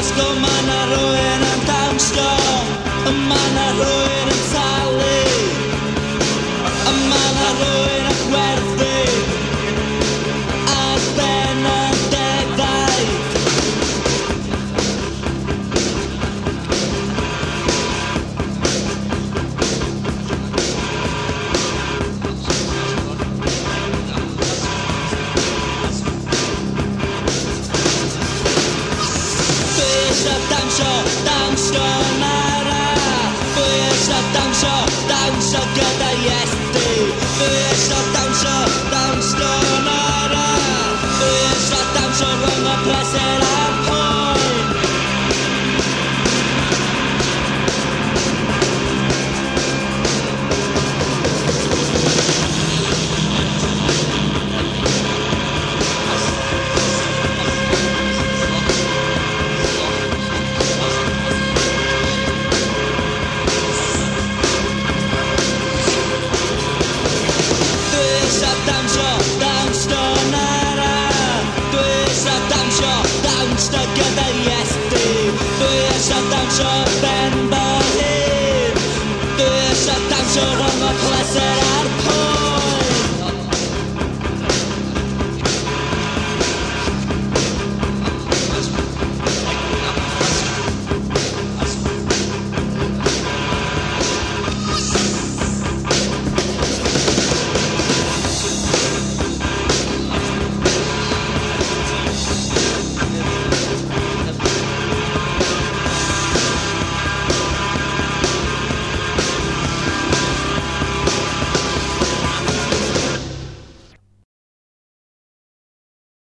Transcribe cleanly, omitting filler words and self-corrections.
Glasgow ma' 'na rywun yn dawnsio, ma' 'na rywun yn talu, ma' 'na rywun yn chwerthu ar ben y defaid. Dawnsio nara, dwi isio dawnsio gyda Iesu. Dwi isio dawnsio nara, dwi isio dawnsio rhwng y pleser a'r poen. Dawnsio gyda Iesu. Dwi isio dawnsio ben